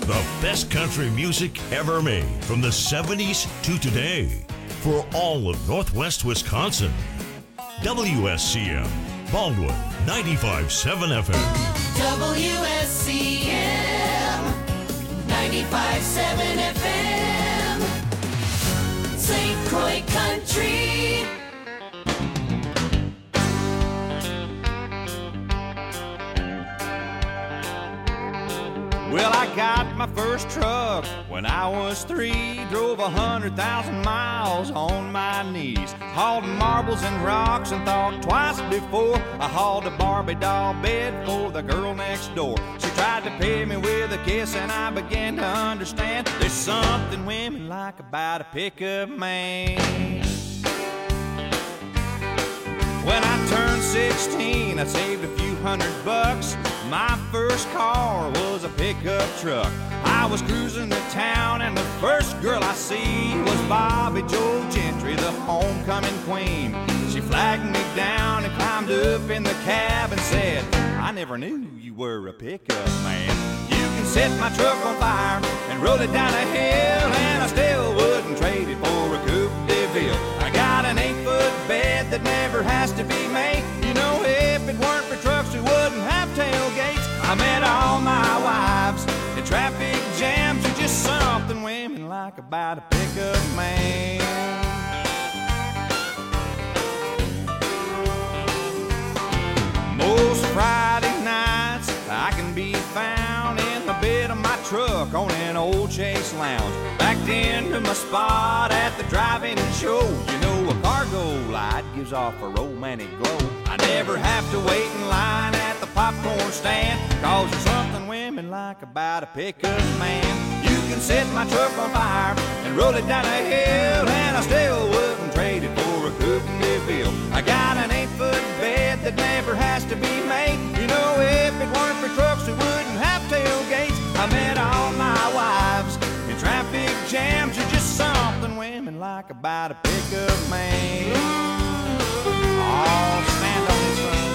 The best country music ever made from the 70s to today for all of Northwest Wisconsin. WSCM, Baldwin, 95.7 FM. WSCM, 95.7 FM. St. Croix Country. Well, I got my first truck when I was 3. Drove 100,000 miles on my knees. Hauled marbles and rocks and thought twice before I hauled a Barbie doll bed for the girl next door. She tried to pay me with a kiss and I began to understand there's something women like about a pickup man. When I turned 16, I saved a few $100. My first car was a pickup truck. I was cruising to town and the first girl I see was Bobby Joe Gentry, the homecoming queen. She flagged me down and climbed up in the cab and said, I never knew you were a pickup man. You can set my truck on fire and roll it down a hill, and I still wouldn't trade it for a Coupe de Ville. I got an 8-foot bed that never has to be made. You know, if it weren't for trucks, we wouldn't have tailgates. I met all my wives in traffic jams. Are just something women like about a pickup man. Most Friday nights I can be found in the bed of my truck on an old Chase Lounge, backed into my spot at the drive-in show. You know, a cargo light gives off a romantic glow. I never have to wait in line at the popcorn stand, 'cause there's something women like about a pickup man. You can set my truck on fire and roll it down a hill, and I still wouldn't trade it for a Coupe de Ville. I got an 8-foot bed that never has to be made. You know, if it weren't for trucks, we wouldn't have tailgates. I met all my wives in traffic jams. Are just something women like about a pickup man. Oh, stand on this one.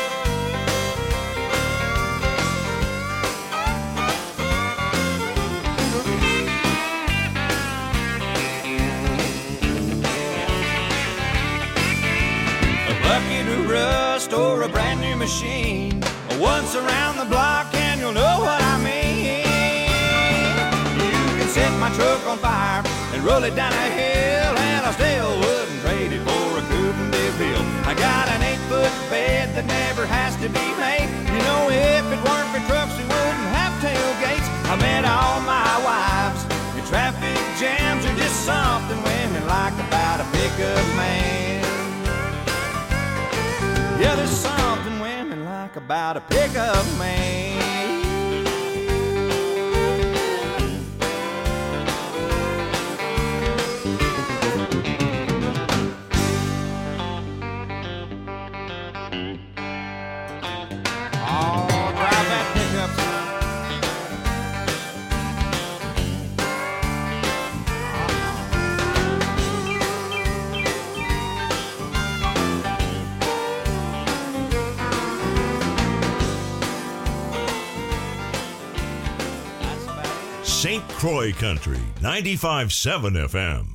A bucket of rust or a brand new machine, once around the block and you'll know what I mean. You can set my truck on fire and roll it down a hill, and I still wouldn't trade it for a Coupe de Ville. I got an 8-foot bed that never has to be made. You know, if it weren't for trucks, we wouldn't have tailgates. I met all my wives in traffic jams. Are just something women like about a pickup man. Yeah, there's something women like about a pickup man. Oh, drive that pickup, son. St. Croix Country, 95.7 FM.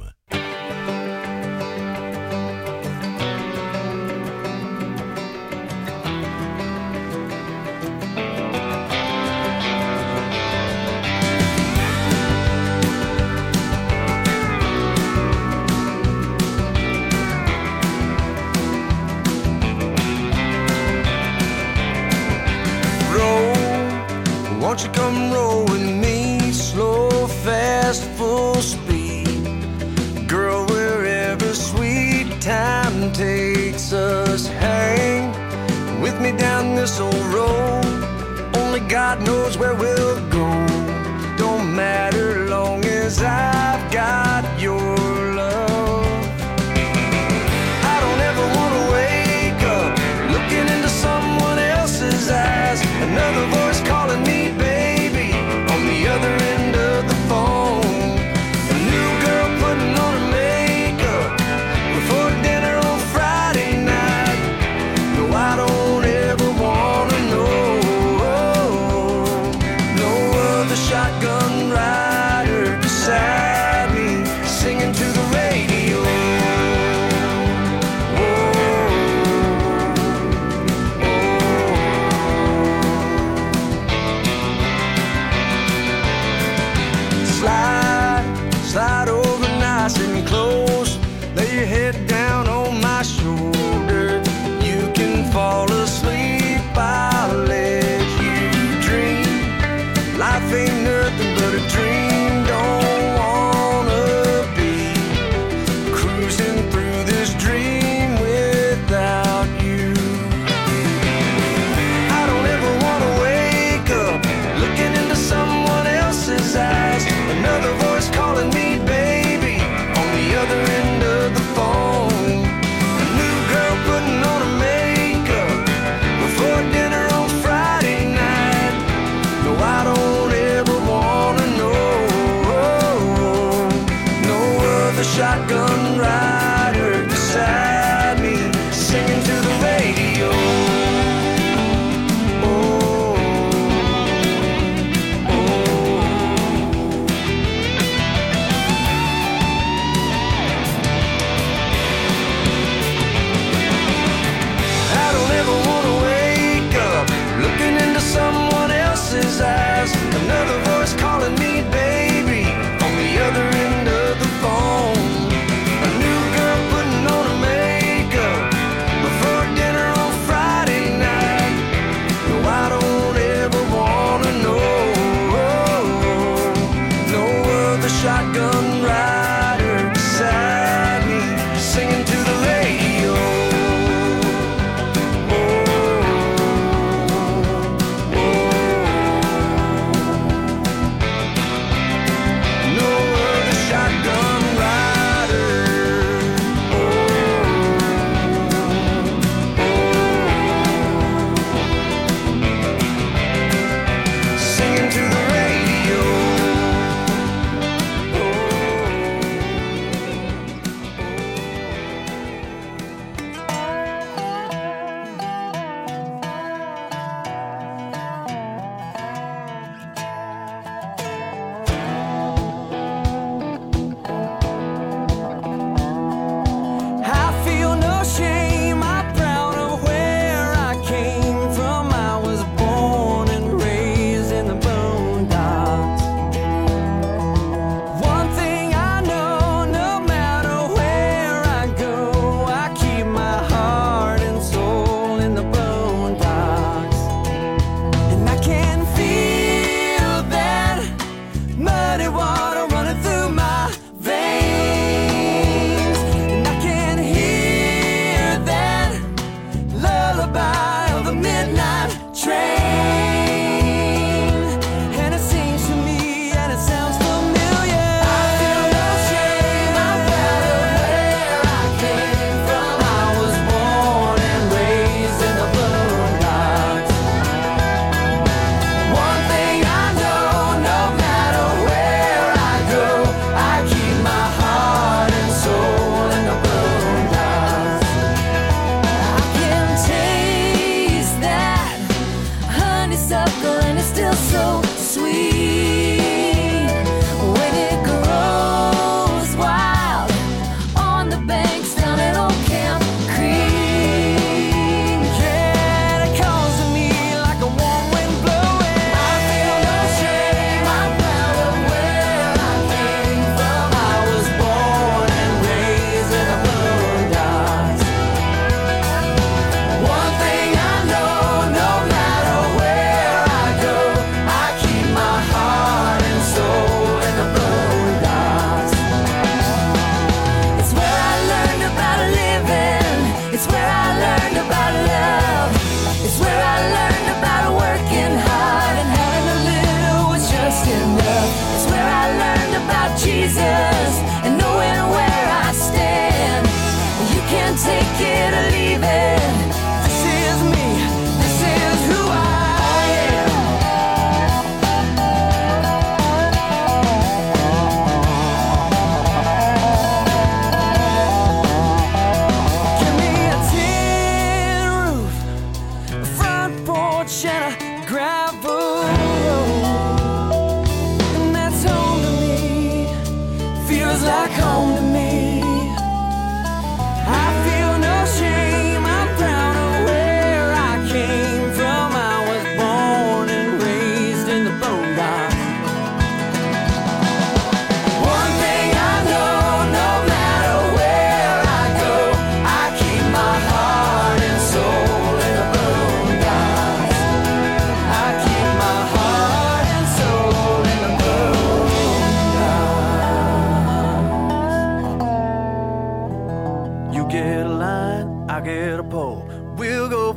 Won't you come roll with me, slow, fast, full speed, girl, wherever sweet time takes us. Hang with me down this old road, only God knows where we'll go. Don't matter long as I've got your love. I don't ever want to wake up looking into someone else's eyes, another voice calling me baby on the other end of the phone. A new girl putting on her makeup before dinner on Friday night. No, I don't ever wanna know no life ain't nothing but a dream. Don't wanna be cruising through this dream without you. I don't ever wanna wake up looking into someone else's eyes. Another voice calling me baby on the other end of the phone. A new girl putting on her makeup before dinner on Friday night. No, I don't ever wanna know. No other shotgun rider beside me singing to the radio. I don't ever wanna wake up looking into someone else's eyes. Another voice calling me baby on the other end of the phone. A new girl putting on her makeup before dinner on Friday night. No, I don't ever wanna know. No other shotgun rider beside me singing to the radio. No other shotgun rider. Singing to the radio.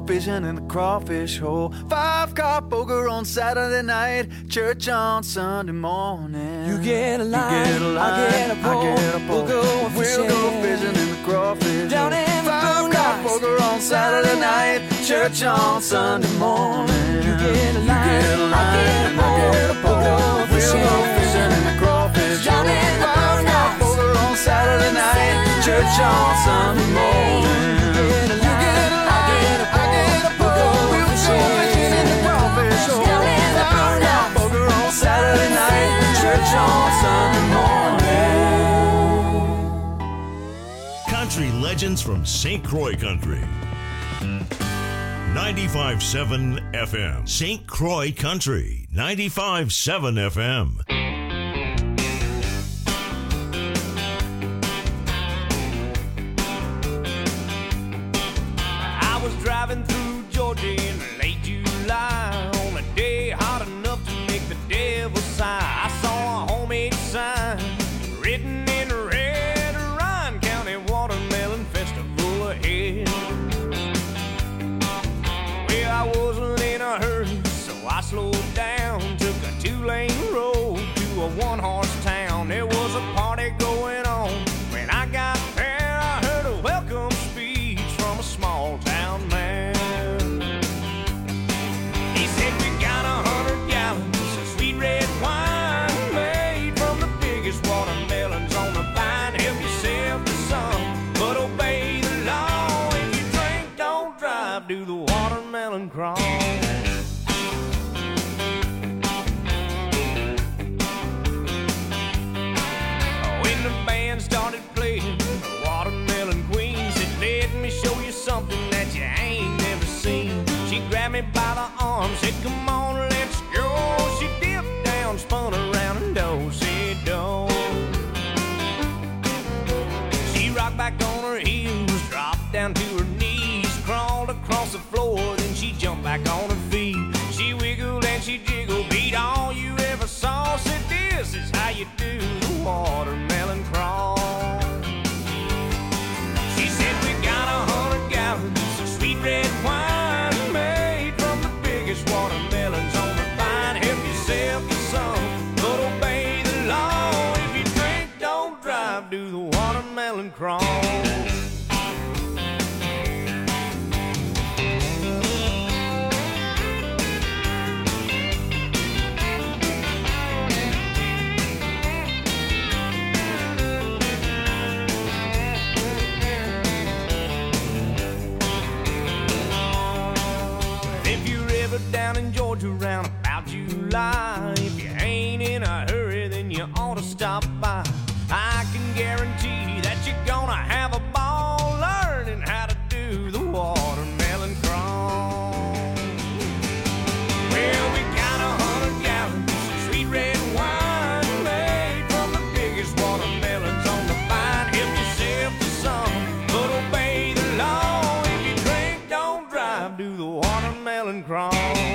fishing in the crawfish hole. 5-car poker on Saturday night, church on Sunday morning. You get a line, I get a pole, we'll go fishing in the crawfish down hole. in the 5-car poker on Saturday night, church on Sunday morning. You get a line, I get a pole, we'll go fishing in the crawfish down in the 5-car poker on Saturday night, church on Sunday morning. Saturday night, church on Sunday morning. Country legends from St. Croix Country. 95.7 FM. St. Croix Country. 95.7 FM. I was driving through Georgia in late July on a day hot enough to make the devil sigh. I saw a homemade sign written in red, Ryan County Watermelon Festival ahead. Well, I wasn't in a hurry, so I slowed down, took a 2-lane road to a 1-horse town. There was a party going on. When I got there, I heard a welcome speech from a small town man. He said, we got 100 gallons of sweet red wine made from the biggest watermelons on the vine. Help yourself to some, but obey the law. If you drink, don't drive, do the watermelon crawl. When the band started playing the Watermelon Queen said, let me show you something that you ain't never seen. She grabbed me by the arm, said, come on, let's go. She dipped down, spun around, and do-si-do. She rocked back on her heels, dropped down to her knees, crawled across the floor, then she jumped back on her feet. She wiggled and she jiggled, beat all you ever saw. Said, this is how you do the watermelon crawl. She said, we got 100 gallons of sweet red wine made from the biggest watermelons on the vine. Help yourself to some, but obey the law. If you drink, don't drive, do the watermelon crawl. Down in Georgia around about July, if you ain't in a hurry, then you ought to stop by. I can guarantee that you're gonna have a ball learning how to do the watermelon crawl. Well, we got 100 gallons of sweet red wine made from the biggest watermelons on the vine. Help yourself to some, but obey the law. If you drink, don't drive, do the watermelon crawl.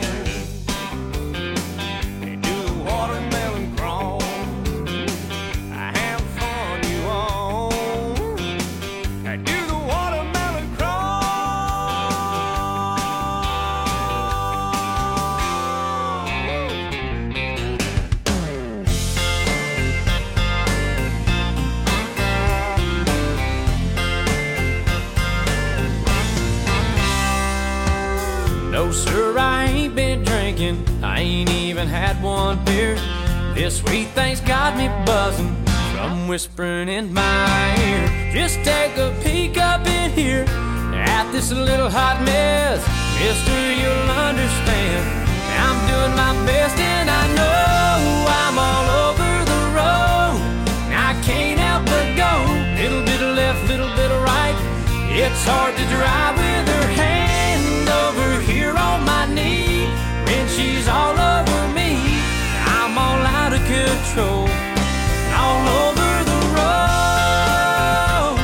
No, sir, I ain't been drinking. I ain't even had one beer. This sweet thing's got me buzzing from whispering in my ear. Just take a peek up in here at this little hot mess. Mister, you'll understand. I'm doing my best and I know I'm all over the road. I can't help but go. Little bit of left, little bit of right. It's hard to drive with her hand over here on my knee. When she's all over me, I'm all out of control, all over the road.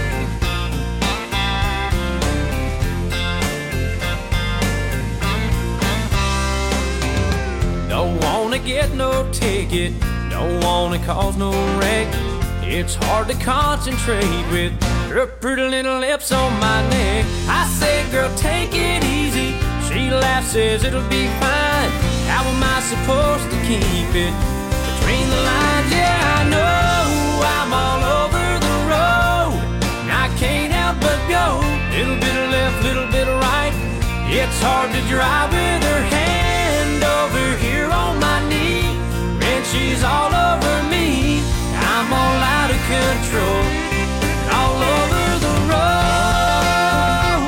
Don't wanna get no ticket, don't wanna cause no wreck. It's hard to concentrate with her pretty little lips on my neck. I say, girl, take it easy. She laughs, says it'll be fine. How am I supposed to keep it between the lines? Yeah, I know I'm all over the road, and I can't help but go. Little bit of left, little bit of right. It's hard to drive with her hand over here on my knee, and she's all over me. I'm all out of control, all over the road.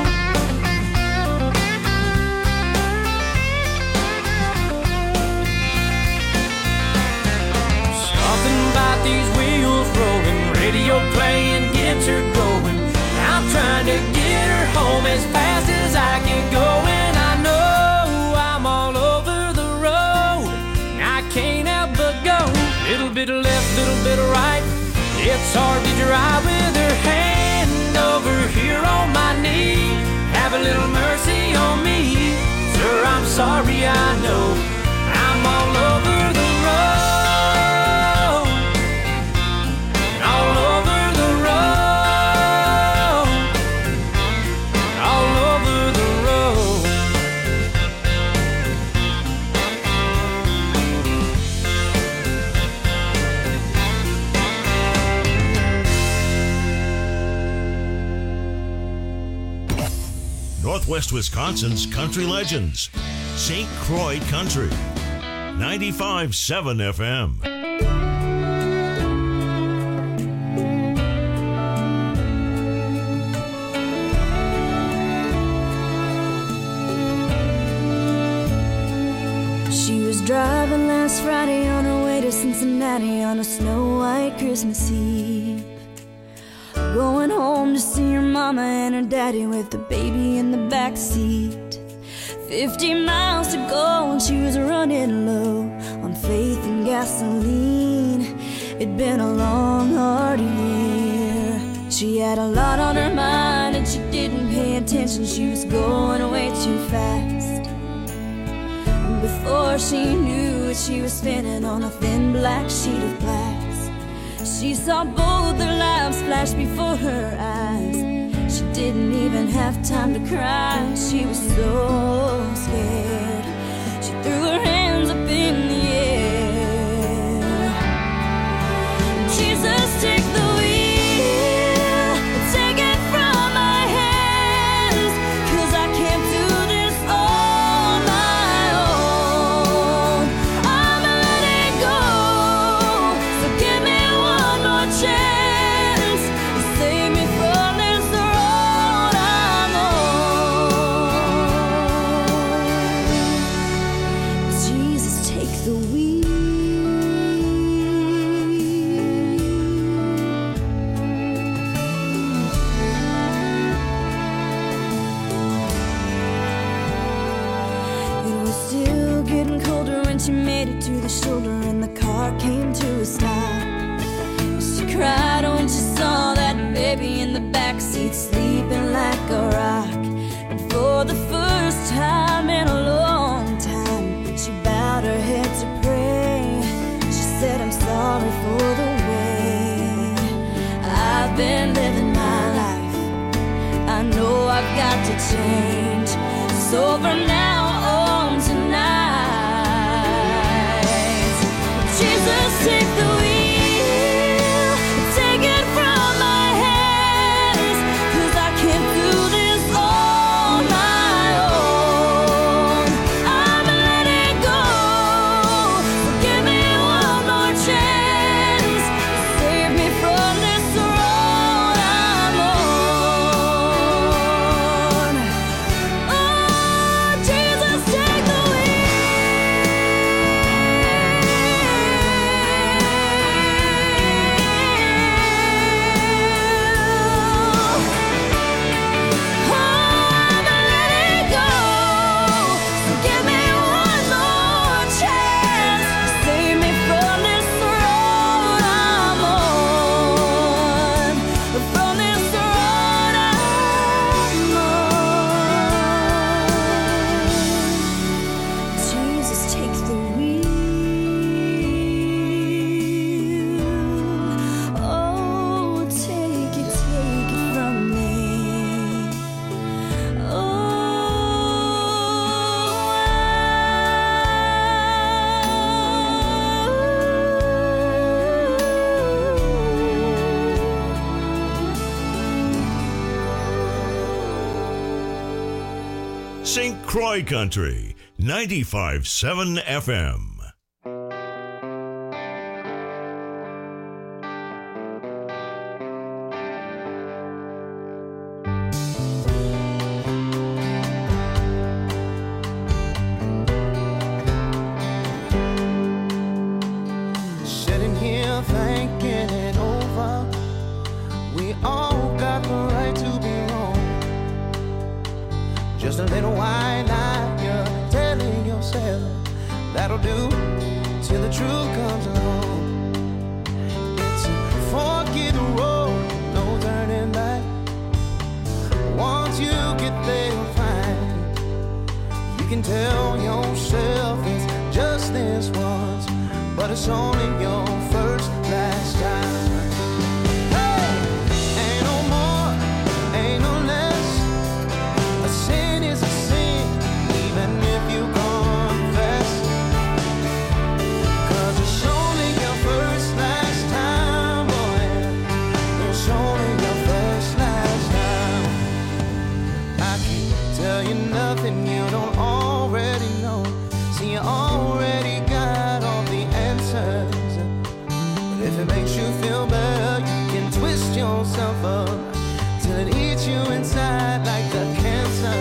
Something about these wheels rolling, radio playing gets her going. I'm trying to get her home as fast as I can go, and I know I'm all over the road, and I can't help but go. Little bit of left, little bit of right. It's hard to drive with her hand over here on my knee. Have a little mercy on me, sir, I'm sorry, I know I'm all over the road, all over the road, all over the road. Northwest Wisconsin's country legends. St. Croix Country. 95.7 FM. She was driving last Friday on her way to Cincinnati on a snow-white Christmas Eve, going home to see her mama and her daddy with the baby in the back seat. 50 miles to go and she was running low on faith and gasoline. It'd been a long, hard year. She had a lot on her mind and she didn't pay attention. She was going way too fast. Before she knew it, she was spinning on a thin black sheet of glass. She saw both their lives flash before her eyes. She didn't even have time to cry. She was so scared. She threw her hands up in the air. Jesus, take the wheel, take it from my hands, 'cause I can't do this on my own. I'm letting go, so give me one more chance to save me from this road I'm on. Jesus, take the wheel. It was still getting colder when she made it to the shoulder and the car came to a stop. She cried when she saw that baby in the backseat sleeping like a rock. And for the first time in a long time, she bowed her head to pray. She said, I'm sorry for the way I've been living my life. I know I've got to change. So from now on tonight, Jesus, take the wheel, take it from my hands, 'cause I can't do this on my own. I'm letting go, so give me one more chance to save me from this road I'm on. Oh, Jesus. St. Croix Country, 95.7 FM. Sitting here thinking it over. We all got the right to be wrong. Just a little white lie you're telling yourself that'll do till the truth comes along. It's a forky road, no turning back. Once you get there, you'll find you can tell yourself it's just this once, but it's only your first, last time. Hey, ain't no more, ain't no less. A sin is a sin, even if you confess. 'Cause it's only your first, last time, boy. It's only your first, last time. I can't tell you nothing you don't already know. See, you already got all the answers. But if it makes you feel better, you can twist yourself up till it eats you inside like the cancer.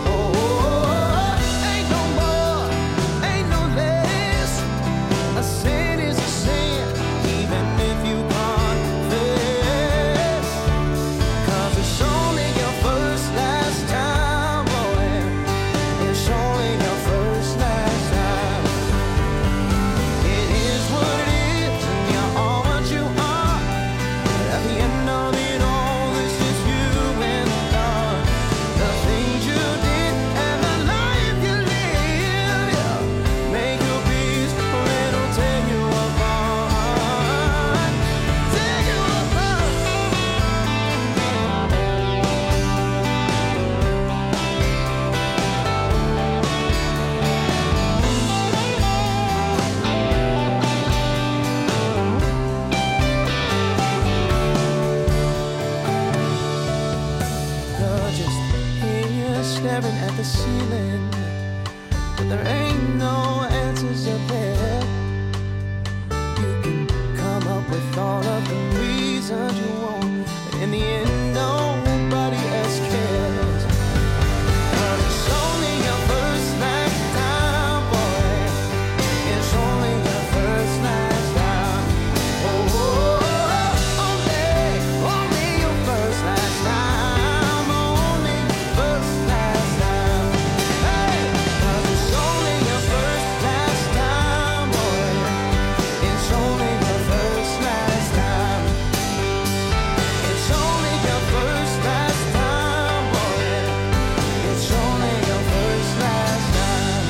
Oh, ain't no more, ain't no less. A sin is a sin, even if you confess. 'Cause it's only your first, last time, boy. It's only your first, last time. It is what it is, and you're all what you are. At the end of it all, it's just you and the dark. The things you did and the life you live, yeah. Make your peace, or it'll tear you apart. Tear you apart. You're just here staring at the ceiling, but there ain't no answers up there. You can come up with all of the reasons you want, but in the end, nobody else cares. 'Cause it's only your first, last time, boy. It's only your first, last time. Oh, only your first, last time. Only first, last time. Hey, 'cause it's only your first, last time, boy. It's only your first, last time. It's only your first, last time, boy. It's only your first, last time.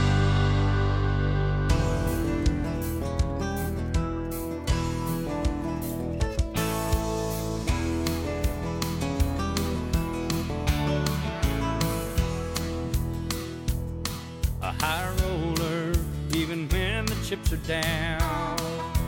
A high roller, even when the chips are down.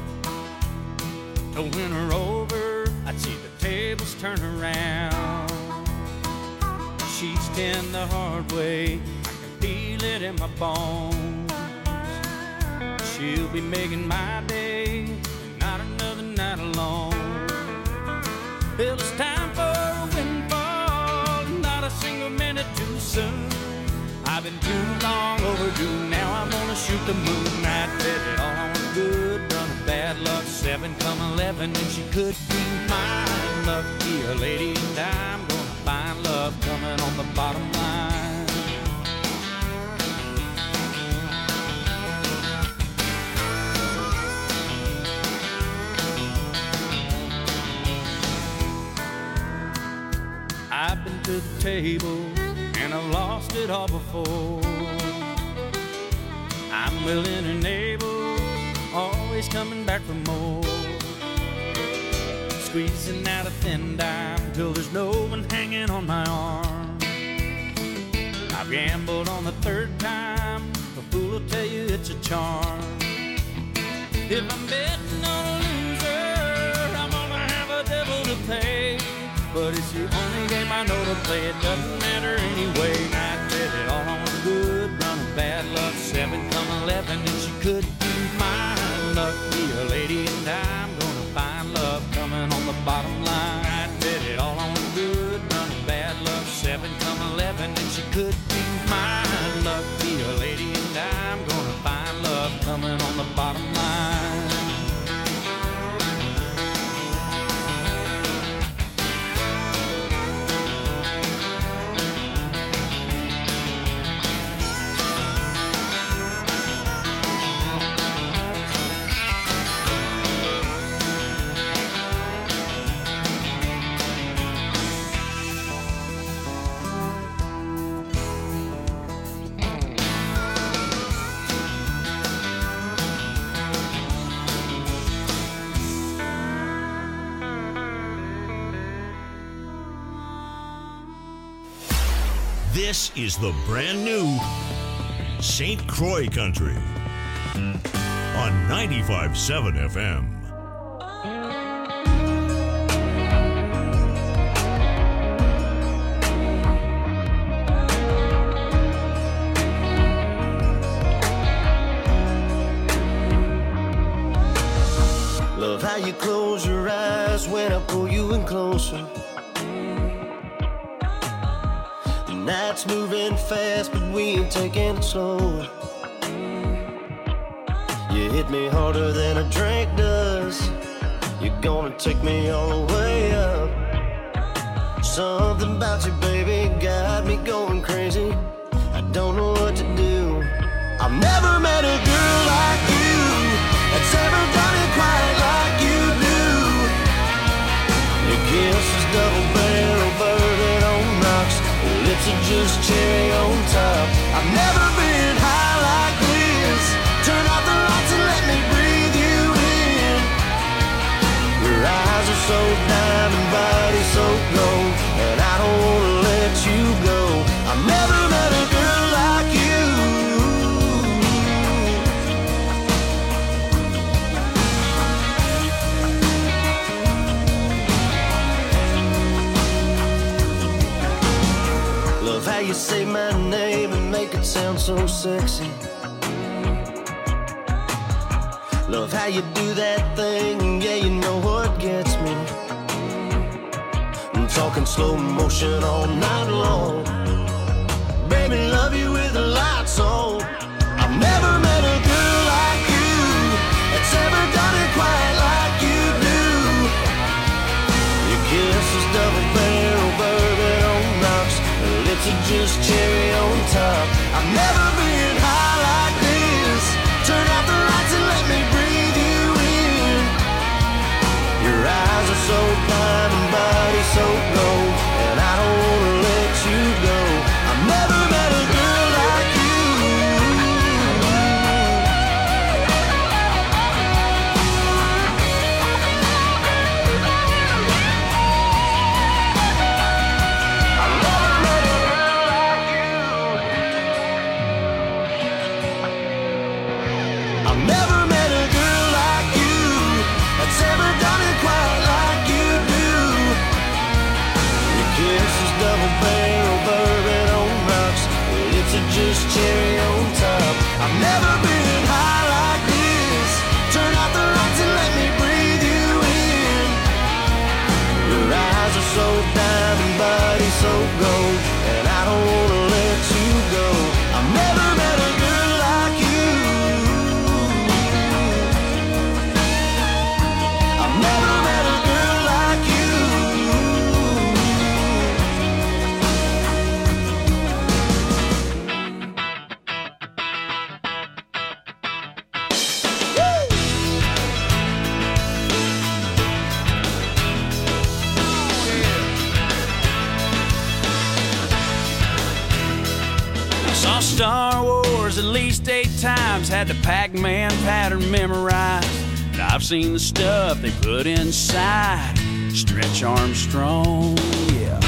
To win her over, I'd see the tables turn around. She's ten the hard way, I can feel it in my bones. She'll be making my day, not another night alone. Well, it's time for a windfall, not a single minute too soon. I've been too long overdue, now I'm gonna shoot the moon. I bet it all on good, run of bad luck, 7 come 11, and she could be mine. Lucky a lady, and I'm gonna find love coming on the bottom line. I've been to the table, and I've lost it all before. I'm willing and able, always coming back for more. Squeezing out a thin dime till there's no one hanging on my arm. I've gambled on the third time, a fool will tell you it's a charm. If I'm betting on a loser, I'm gonna have a devil to pay. But it's the only game I know to play, it doesn't matter anyway. I bet it all on the good run of bad luck. 7 come 11, and she could be mine. Luck be a lady, and I'm gonna find love coming on the bottom line. I bet it all on the good run of bad luck. 7 come 11, and she could be mine. Luck be a lady, and I'm gonna find love coming on the bottom line. This is the brand new St. Croix Country on 95.7 FM. Love how you close your eyes when I pull you in closer. The night's moving fast, but we ain't taking it slow. You hit me harder than a drink does. You're gonna take me all the way up. Something about you, baby, got me going crazy. I don't know what to do. I've never met a girl like you that's ever done it quite like you do. Your kiss is double barrel bourbon on rocks. Your lips are just cherry on top. I've never been high like this. Turn off the lights and let me breathe you in. Your eyes are so diamond, body so gold, and I don't wanna let you go. I've never met a girl like you. Love how you say my name and make it sound so sexy. Love how you do that thing, yeah, you know what gets me. I'm talking slow motion all night long. Baby, love you with the lights on. I've never met a girl like you that's ever done it quite like you do. Your kiss is double barrel bourbon on rocks. Your lips are just cherry on top. I've never been high like this. Turn off the lights and let me breathe you in. Your eyes are so diamond, body so gold, and I don't wanna let you go. I've never met a girl like you. I've never met a girl like you. I've never met a girl like you that's ever done it quite like you do. Your kiss is double barrel bourbon on rocks. Your lips are just cherry on top. I've never been high like this. Turn off the lights and let me breathe you in. Your eyes are so diamond, body so gold, and I don't wanna let you go. I've never met a girl like you. I've never met a girl like you. I saw Star Wars at least 8 times, had the Pac-Man pattern memorized. And I've seen the stuff they put inside Stretch Armstrong, yeah.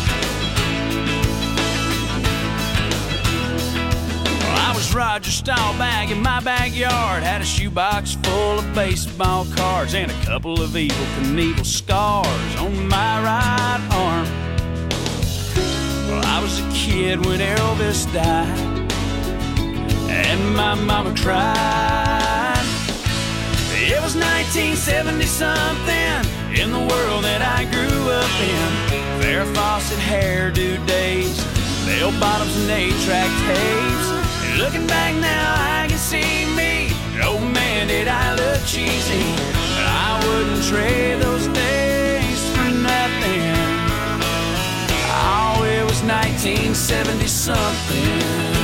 Well, I was Roger Staubach in my backyard, had a shoebox full of baseball cards and a couple of Evel Knievel scars on my right arm. Well, I was a kid when Elvis died, and my mama cried. It was 1970-something in the world that I grew up in. Farrah Fawcett hairdo days, bell bottoms and 8-track tapes. And looking back now, I can see me. Oh man, did I look cheesy. But I wouldn't trade those days for nothing. Oh, it was 1970-something.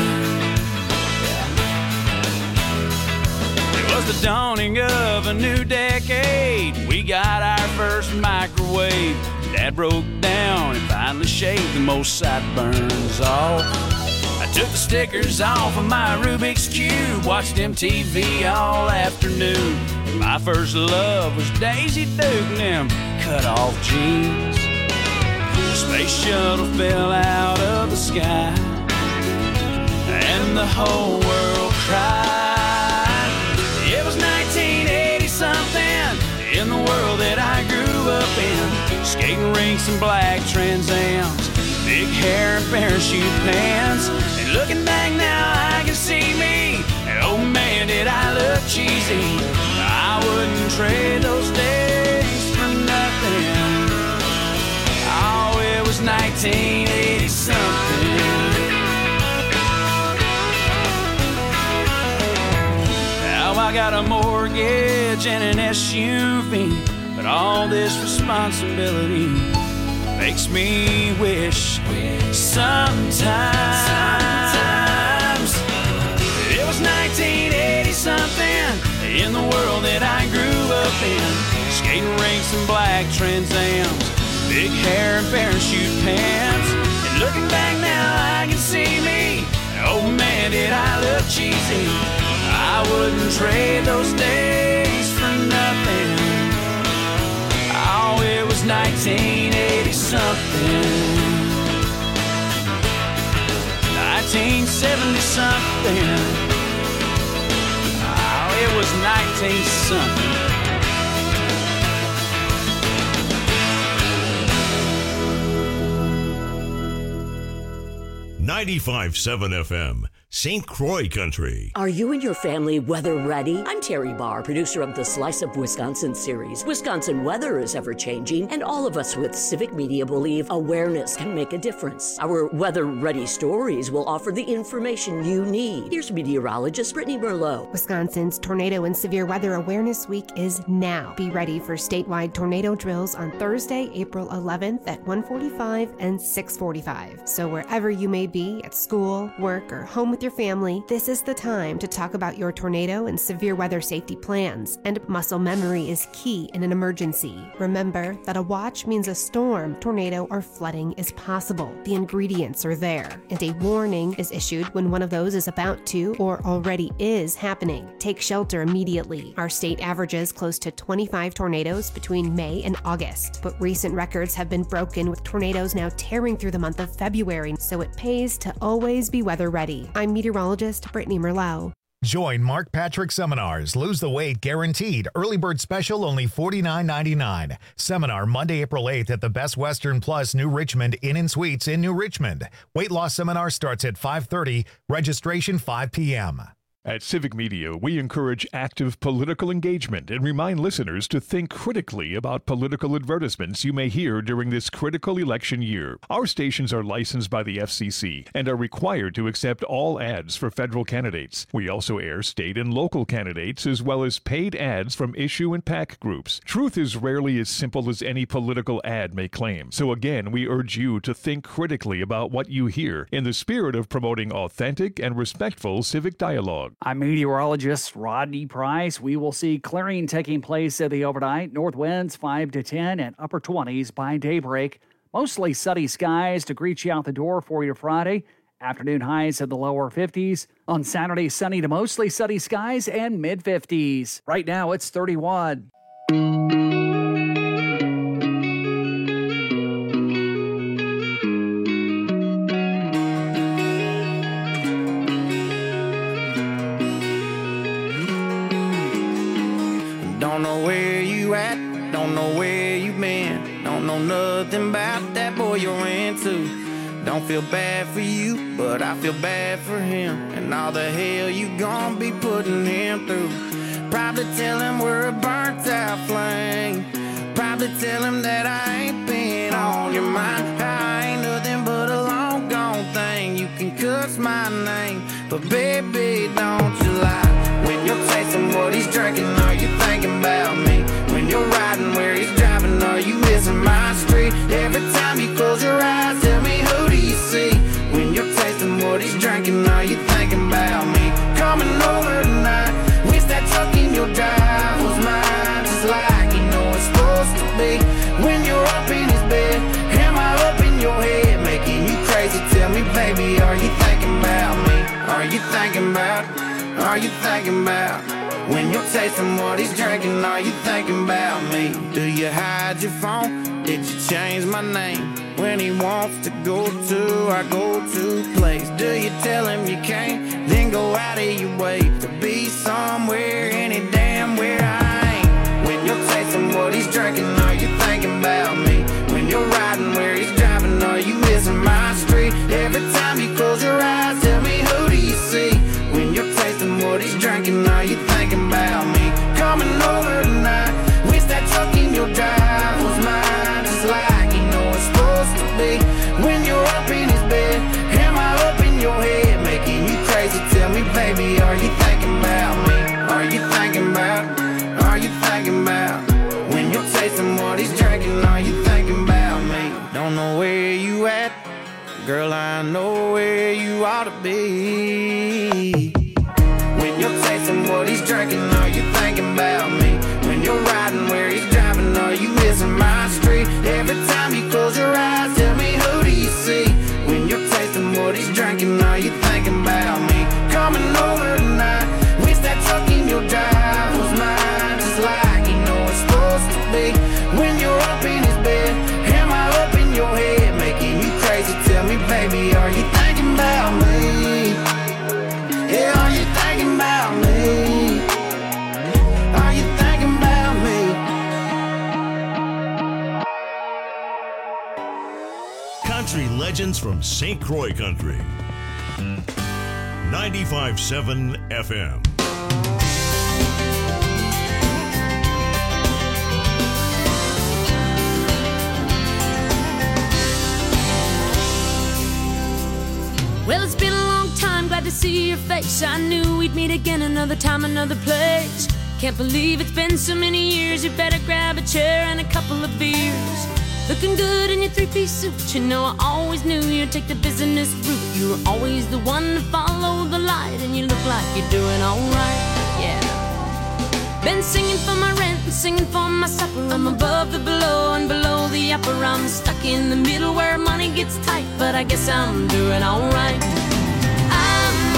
It was the dawning of a new decade. We got our first microwave. Dad broke down and finally shaved the most sideburns off. I took the stickers off of my Rubik's Cube, watched MTV all afternoon. My first love was Daisy Duke and them cut-off jeans. The space shuttle fell out of the sky, and the whole world cried. It was 1980-something in the world that I grew up in. Skating rinks and black Trans Ams, big hair and parachute pants. And looking back now, I can see me. And oh man, did I look cheesy. I wouldn't trade those days for nothing. Oh, it was 1980-something. Now I got a mortgage and an SUV, but all this responsibility makes me wish sometimes it was 1980-something in the world that I grew up in. Skating rinks and black Trans Ams, big hair and parachute pants. And looking back now, I can see me. Oh man, did I look cheesy. I wouldn't trade those days for nothing. Oh, it was 1980-something. 1970-something. Oh, it was 19-something. 95.7 FM, St. Croix Country. Are you and your family weather ready? I'm Terry Barr, producer of the Slice of Wisconsin series. Wisconsin weather is ever changing, and all of us with civic media believe awareness can make a difference. Our weather ready stories will offer the information you need. Here's meteorologist Brittany Merlot. Wisconsin's Tornado and Severe Weather Awareness Week is now. Be ready for statewide tornado drills on Thursday, April 11th at 1:45 and 6:45. So wherever you may be, at school, work, or home with your family, this is the time to talk about your tornado and severe weather safety plans. And muscle memory is key in an emergency. Remember that a watch means a storm, tornado, or flooding is possible. The ingredients are there, and a warning is issued when one of those is about to or already is happening. Take shelter immediately. Our state averages close to 25 tornadoes between May and August, but recent records have been broken with tornadoes now tearing through the month of February, so it pays to always be weather ready. I'm meteorologist Brittany Merlot. Join Mark Patrick Seminars. Lose the weight guaranteed. Early bird special only $49.99. Seminar Monday, April 8th at the Best Western Plus New Richmond Inn and Suites in New Richmond. Weight loss seminar starts at 5:30. Registration 5 p.m. At Civic Media, we encourage active political engagement and remind listeners to think critically about political advertisements you may hear during this critical election year. Our stations are licensed by the FCC and are required to accept all ads for federal candidates. We also air state and local candidates as well as paid ads from issue and PAC groups. Truth is rarely as simple as any political ad may claim. So again, we urge you to think critically about what you hear in the spirit of promoting authentic and respectful civic dialogue. I'm meteorologist Rodney Price. We will see clearing taking place in the overnight. North winds 5 to 10 and upper 20s by daybreak. Mostly sunny skies to greet you out the door for your Friday. Afternoon highs in the lower 50s. On Saturday, sunny to mostly sunny skies and mid-50s. Right now, it's 31. Don't know where you at, don't know where you been, don't know nothing about that boy you're into. Don't feel bad for you, but I feel bad for him and all the hell you gon' be putting him through. Probably tell him we're a burnt out flame. Probably tell him that I ain't been on your mind. I ain't nothing but a long gone thing. You can cuss my name, but baby, don't you lie. When you're tasting what he's drinking, are you thinking about me? When you're riding where he's driving, are you missing my street? Every time you close your eyes, tell me, who do you see? When you're tasting what he's drinking, are you thinking about me? Coming over tonight, wish that truck in your drive was mine, just like you know it's supposed to be. When you're up in his bed, am I up in your head, making you crazy? Tell me, baby, are you thinking about me? Are you thinking about? Are you thinking about? When you're tasting what he's drinking, are you thinking about me? Do you hide your phone? Did you change my name? When he wants to go to our go-to place, do you tell him you can't, then go out of your way to be somewhere, any damn where I ain't? When you're tasting what he's drinking, are you thinking about me? When you're riding where he's driving, are you missing my street? Every time you close your eyes, tell me, who do you see? When you're tasting what he's drinking, are you thinking about me? Coming over tonight, wish that truck in your drive was mine, just like you know it's supposed to be. When you're up in his bed, am I up in your head, making you crazy? Tell me, baby, are you thinking about me? Are you thinking about? Are you thinking about? When you're tasting what he's drinking, are you thinking about me? Don't know where you at, girl, I know where you ought to be. When you're tasting what he's drinking, are you thinking about me? When you're riding where he's driving, are you missing my street? Every time you close your eyes, tell me, who do you see? When you're tasting what he's drinking, are you thinking about me? Coming over tonight, wish that truck in your drive was mine, just like you know it's supposed to be. When you're up in his bed, am I up in your head, making you crazy? Tell me, baby, are you thinking about me? Yeah, are you thinking about me? Are you thinking about me? Country legends from St. Croix Country. 95.7 FM. Well, it's been a long time, glad to see your face. I knew we'd meet again another time, another place. Can't believe it's been so many years. You better grab a chair and a couple of beers. Looking good in your three-piece suit. You know I always knew you'd take the business route. You were always the one to follow the light, and you look like you're doing alright, yeah. Been singing for my rent and singing for my supper. I'm above the below and below the upper. I'm stuck in the middle where money gets tight, but I guess I'm doing alright. I'm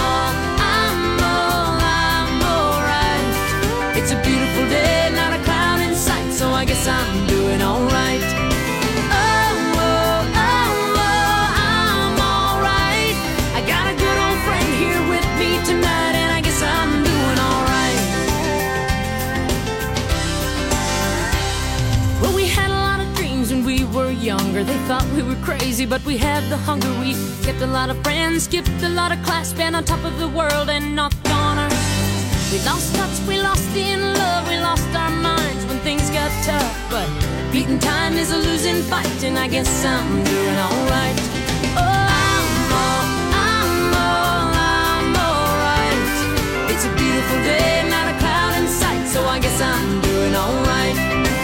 alright. It's a beautiful day, not a cloud in sight, so I guess I'm doing alright. I'm alright. I got a good old friend here with me tonight, and I guess I'm doing alright. Well, we had a lot of dreams when we were younger. They thought we were crazy, but we had the hunger. We kept a lot of friends, skipped a lot of class, been on top of the world and knocked on our. We lost touch, we lost in love, we lost our minds when things got tough. But beating time is a losing fight, and I guess I'm doing alright. I'm alright. It's a beautiful day, not a cloud in sight, so I guess I'm doing alright.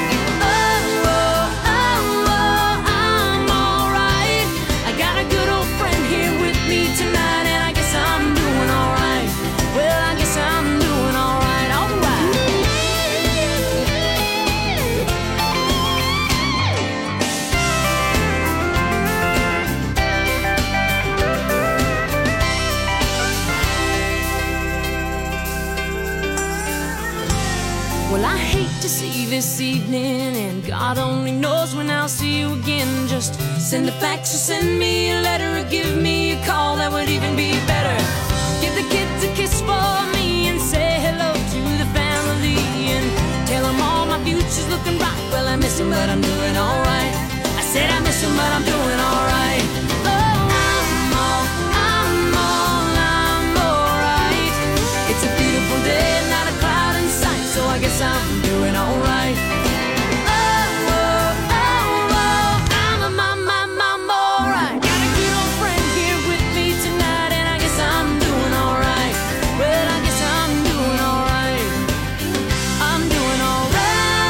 I'm alright. I got a good old friend here with me tonight, and I guess I'm doing alright. Well, I guess I'm doing alright, alright. Well, I hate to see this evening, and God only knows when I'll see you again. Just send a fax or send me a letter, or give me a call, that would even be better. Give the kids a kiss for me and say hello to the family, and tell them all my future's looking bright. Well, I miss him, but I'm doing alright. I said I miss him, but I'm doing alright. Oh, guess I'm doing alright. I'm alright. Got a good old friend here with me tonight, and I guess I'm doing alright. Well, I guess I'm doing alright. I'm doing alright.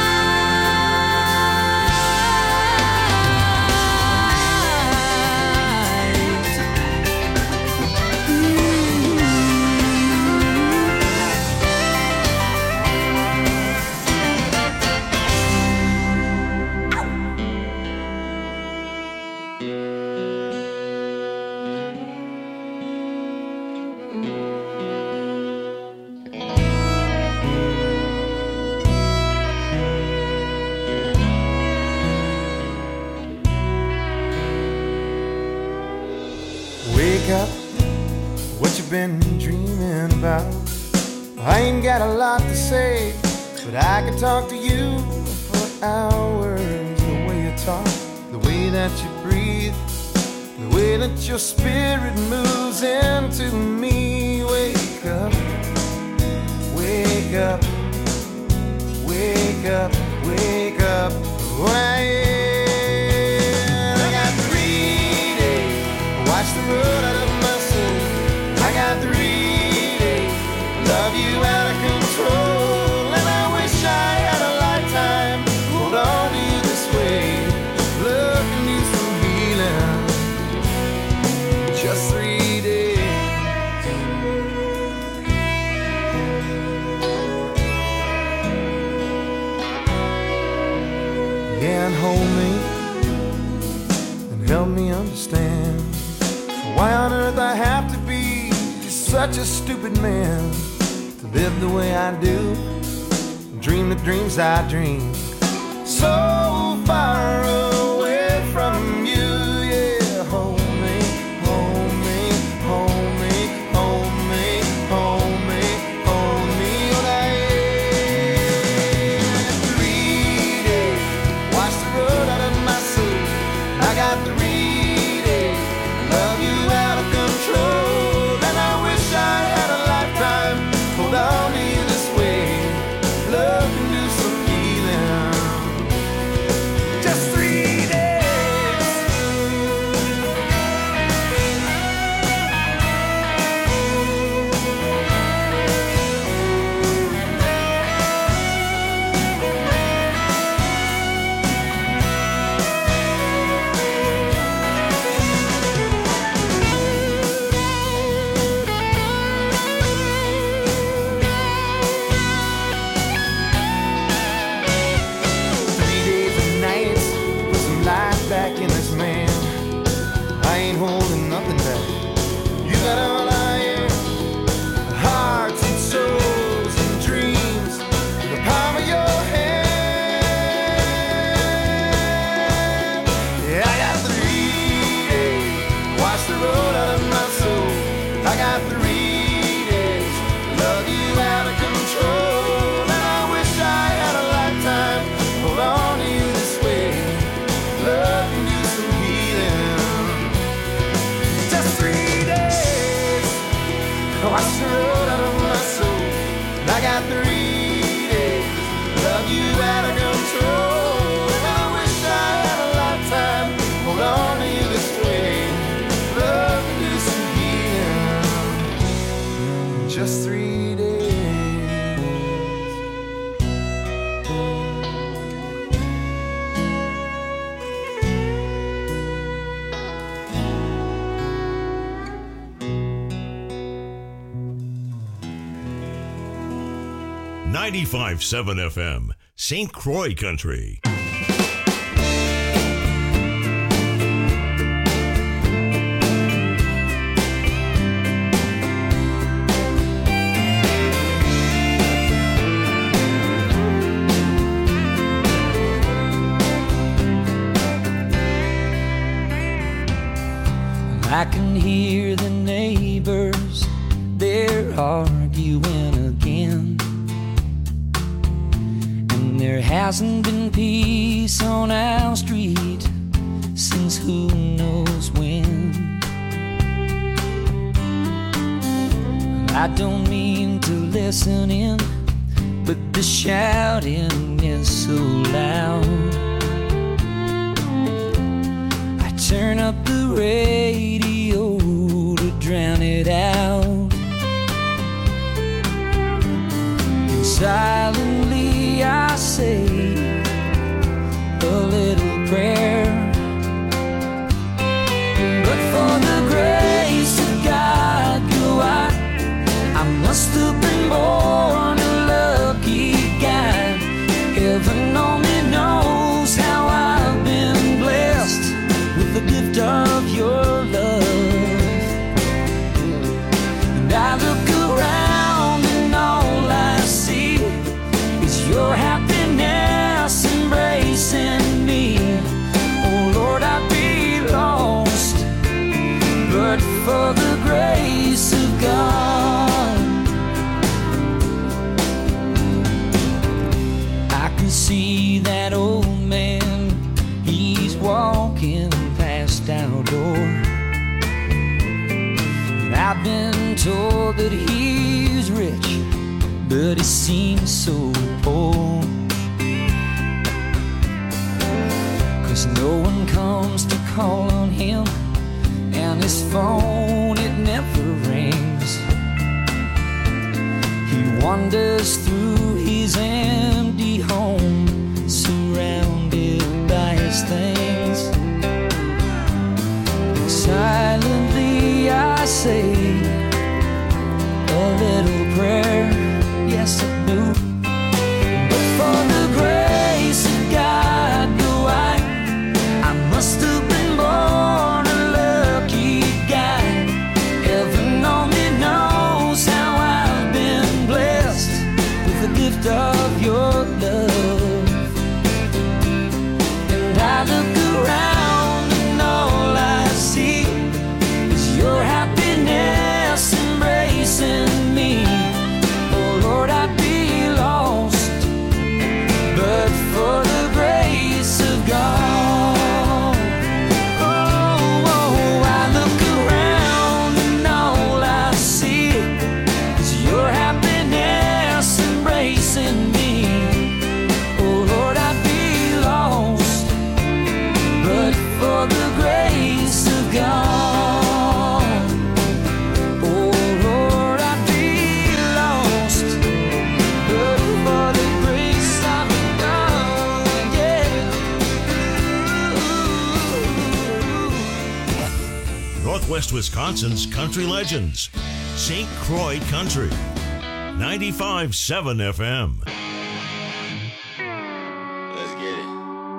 Wake up, what you been dreaming about? I ain't got a lot to say, but I could talk to you for hours. The way you talk, the way that you breathe, the way that your spirit moves into me. Wake up, wake up, wake up, wake up. I got 3 days, watch the road out of my soul. I got 3 days, love you out of control. And I wish I had a lifetime, hold on to you this way. Love can need some healing, just 3 days. Yeah, and hold me and help me understand why on earth I have to be such a stupid man to live the way I do, dream the dreams I dream, so far away from you. Yeah, hold me, hold me, hold me, hold me, hold me, hold me. Oh, I 3 days, watch the road out of my soul. I got 3 days, love you out of control. And I wish I had a lifetime, hold on to you this way. Love can do some healing, just 3 days. Back in this man, I ain't holding nothing back. You got all I am, hearts and souls and dreams in the palm of your hand. Yeah, I got 3 days, watch the road out of my soul. I got 3 days, love you out of control. And I wish I had a lifetime, hold on to you this way. Love can do some healing, just 3 days. Watch the road out of my soul. I got 3 days, love you out of control. And I wish I had a lifetime, hold on to you this way. Love can do some healing, just 3 days. 95.7 FM, St. Croix Country. I can hear the neighbors, they're arguing again. And there hasn't been peace on our street since who knows when. I don't mean to listen in, but the shouting is so loud. I turn up the radio to drown it out, and silently I say a little prayer. But for the grace of God, I must have been born a lucky guy. Heaven only knows how I've been blessed with the gift of your love. And I look around and all I see is your happiness embracing me. Oh Lord, I'd be lost but for the grace of God. I can see that old man, he's walking past our door. I've been told that he's rich, but he seems so poor. 'Cause no one comes to call on him, and his phone, it never rings. He wanders through his empty home, surrounded by his things. Silently I say a little prayer, yes I do. But for the grace of God, I must have been born a lucky guy. Heaven only knows how I've been blessed with the gift of your love. And I look around and all I see is your happiness embracing me. Oh Lord, I'd be lost but for the grace of God. Northwest Wisconsin's country legends. St. Croix Country. 95.7 FM. Let's get it.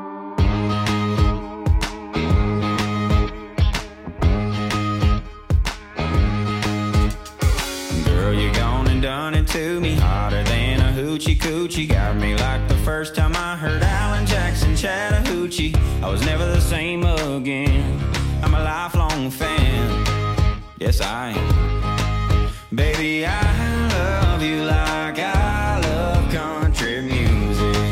Girl, you gone and done it to me. Hotter than a hoochie coochie. Got me like the first time I heard Alan Jackson Chattahoochee. I was never the same again. I'm a lifelong fan. Yes, I am. Baby, I love you like I love country music.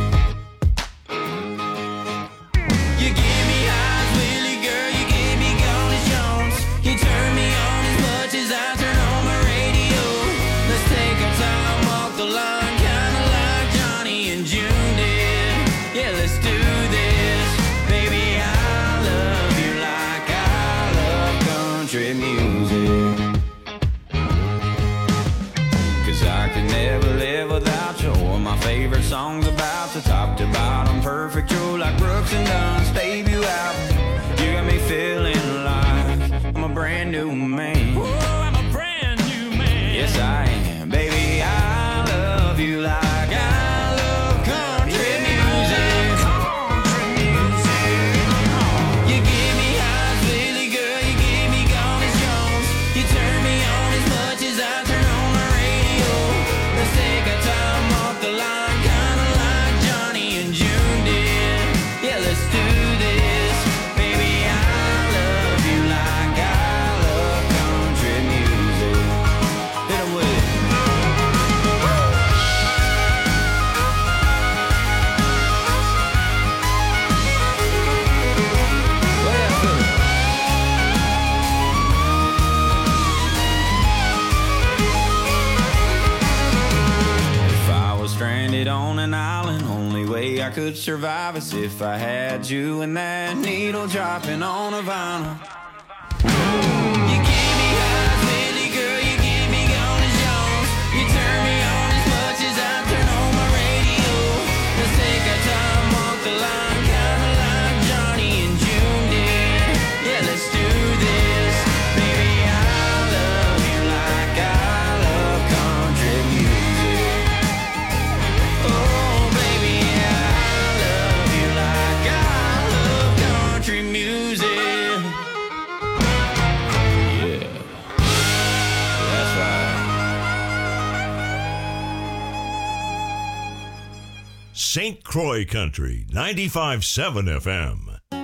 You give me eyes, Willie, girl, you give me Gone Jones. You turn me on as much as I turn on my radio. Let's take our time, walk the line, kinda like Johnny and June did. Yeah, let's do this. Baby, I love you like I love country music. 'Cause I could never live without you. Or my favorite songs about the top to bottom, perfect. You're like Brooks and Dunn's, debut album. You got me feeling like I'm a brand new man. Whoa, I'm a brand new man. Yes, I am. Baby, I love you like I love country music. Country music. You give me eyes, Willie, girl, you give me Gone Jones. You turn me on as much as I turn on my radio. Let's take our time off the line, kinda like Johnny and June did. Yeah, let's do I could survive as if I had you and that needle dropping on a vinyl. You give me highs, Whitney, girl, you give me gone as Jones. You turn me on as much as I turn on my radio. Let's take our time, walk the line, kinda like Johnny and June did. Yeah, let's do this. Baby, I love you like I love country music. Oh, baby, I love you like I love country music. Yeah, that's right. St. Croix Country, 95.7 FM.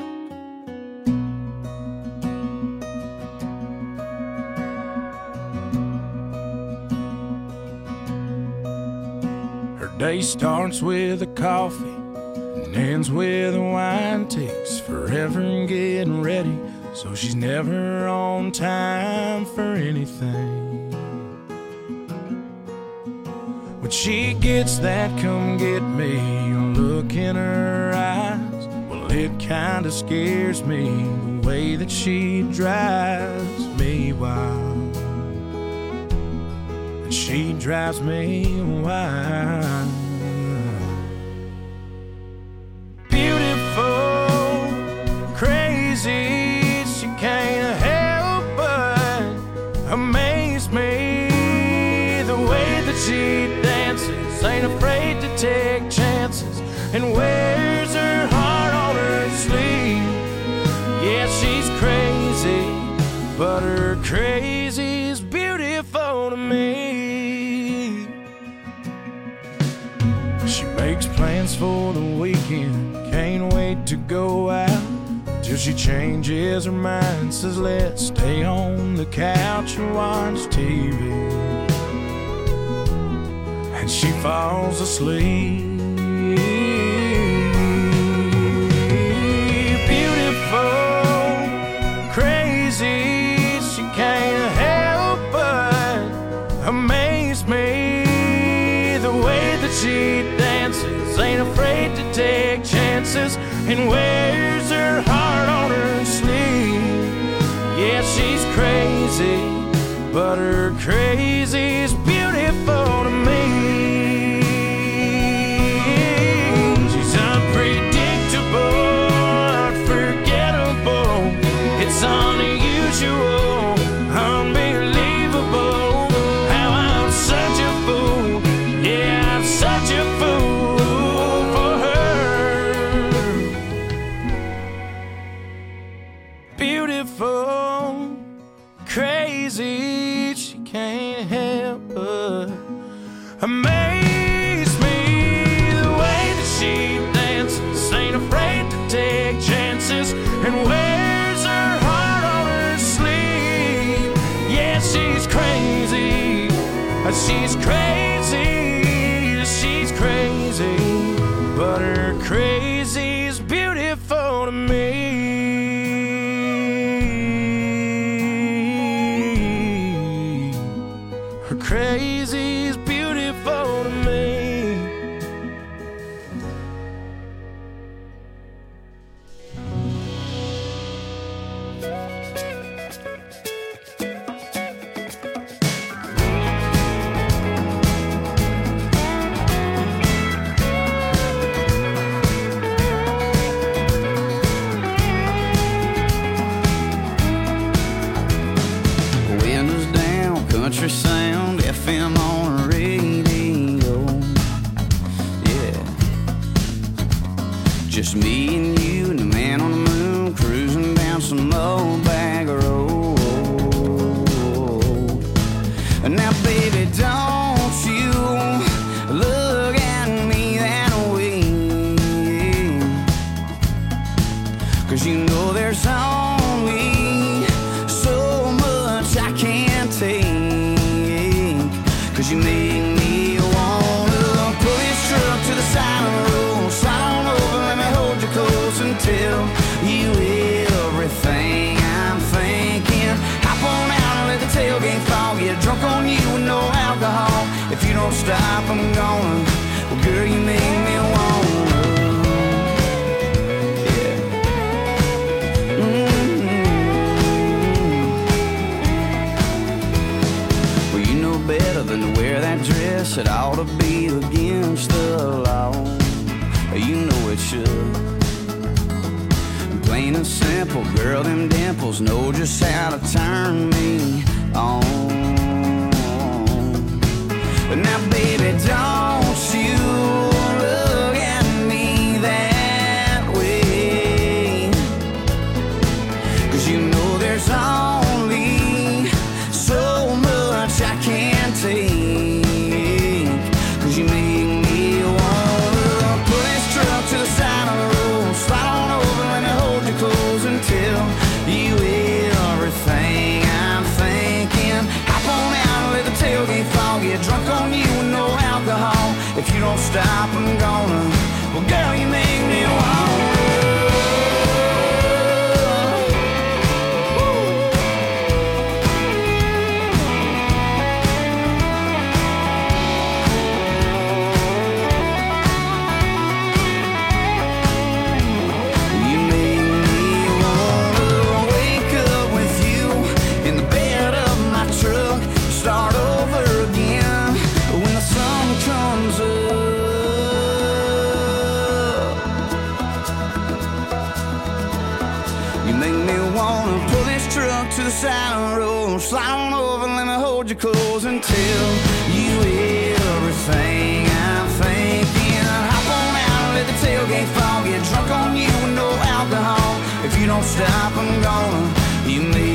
Her day starts with a coffee and ends with a wine. Takes forever in getting ready, so she's never on time for anything. When she gets that come get me look in her eyes, well, it kinda scares me the way that she drives me wild. And she drives me wild. Beautiful, crazy, she can't help but amaze me. The way that she dances, ain't afraid to take chances, and wears her heart on her sleeve. Yeah, she's crazy, but her crazy's beautiful to me. She makes plans for the weekend, can't wait to go out, till she changes her mind, says let's stay on the couch and watch TV. And she falls asleep. Beautiful, crazy, she can't help but amaze me. The way that she dances, ain't afraid to take chances, and wears her heart on her sleeve. Yeah, she's crazy, but her crazy's beautiful to me. She's unpredictable, unforgettable. It's unusual, unbelievable. How I'm such a fool, yeah, I'm such a fool for her. Beautiful, crazy, she can't help but amaze me. The way that she dances, ain't afraid to take chances, and wears her heart on her sleeve. Yeah, she's crazy, she's crazy, she's crazy, but her crazy's beautiful to me. Her crazy's beautiful to me. Windows down, country sound, FM on the radio. Yeah, just me and you and the man on the moon, cruising down some old bag road. Now, baby, don't you look at me that way, 'cause you know there's only so much I can't take. 'Cause you make me wanna pull this truck to the side of the road, slide on over, let me hold you close and tell you everything I'm thinking. Hop on out and let the tailgate fall, get drunk on you with no alcohol. If you don't stop, I'm gonna, well, girl, you make me wanna know it should. Plain and simple, girl, them dimples know just how to turn me on. Now, baby, don't you look at me that way, 'cause you know there's only so much I can take, 'cause you make me wanna pull this truck to the side of the road, slide on over, let me hold you close until you everything I'm thinking. Hop on out, let the tailgate fall, get drunk on you with no alcohol. If you don't stop, I'm gonna. Well, girl, you make me wanna. Start over again when the sun comes up. You make me wanna pull this truck to the side of the road, slide on over, let me hold you close until you everything I'm thinking. Hop on out, let the tailgate fall, get drunk on you with no alcohol. If you don't stop, I'm gonna. You make